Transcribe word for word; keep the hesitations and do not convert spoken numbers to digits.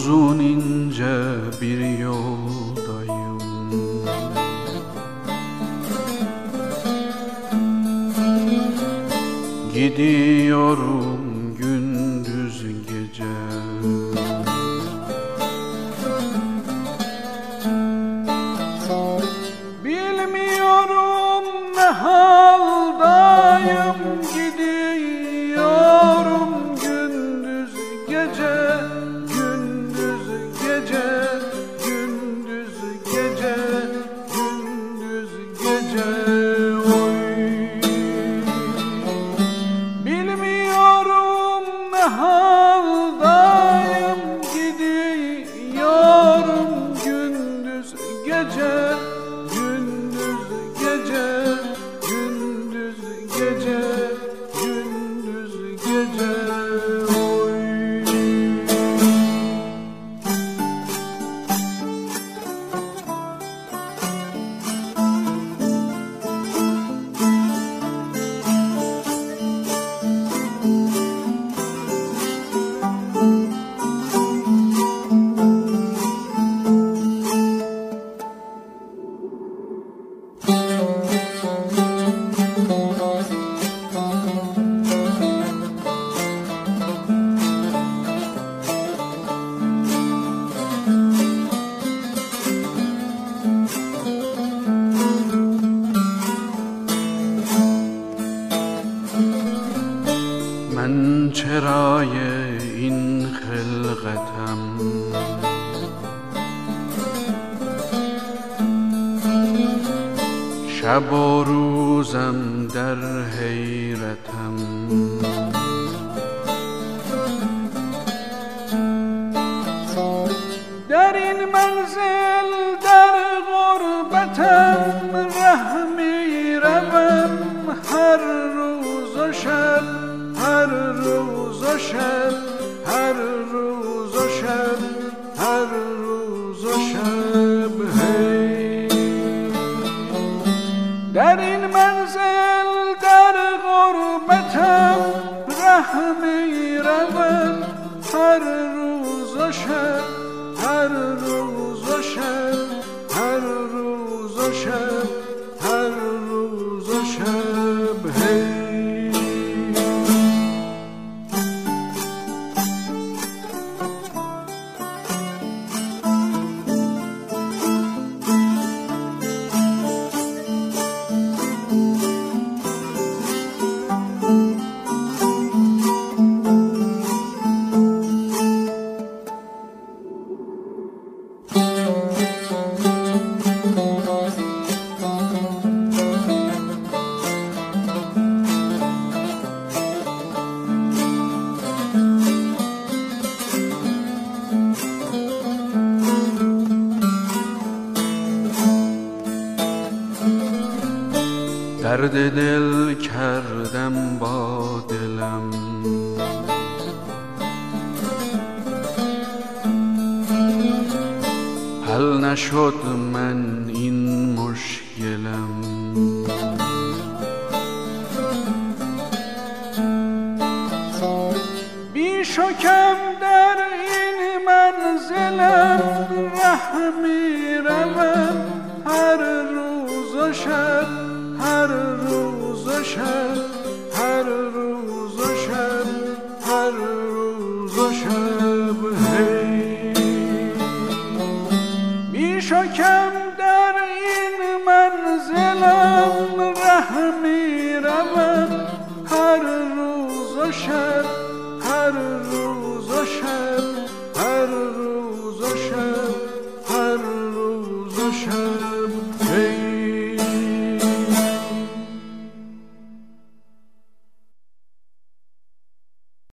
uzun ince bir yoldayım. Gidiyorum gündüz gece. Bilmiyorum ne haldayım, gidiyorum gündüz gece, gündüz gece, gündüz gece, gündüz gece. Oy. Bilmiyorum ne haldayım, gidiyorum gündüz gece. Gündüz gece, gündüz gece, gündüz gece. Oy. من چرای این خلقتم، شب و روزم در حیرتم. در این منزل در غربتم، ره می روم هر روز و شب، هر روز و شب، هر روز و شب، هر روز و شب. هی در این منزل در غربتم، ره می روم هر روز و شب، هر روز و شب، هر روز و شب، هر روز و شب. هی درد دل کردم با دلم، حل نشد من این مشکلم. بیش و کم در این منزلم، ره می روم هر روز و شب، هر روز و شب، هر روز و شب، هر روز و شب. هی بیش و کم در این منزلم، ره می روم هر روز و شب، هر روز و شب، هر روز و شب، هر روز و شب. هی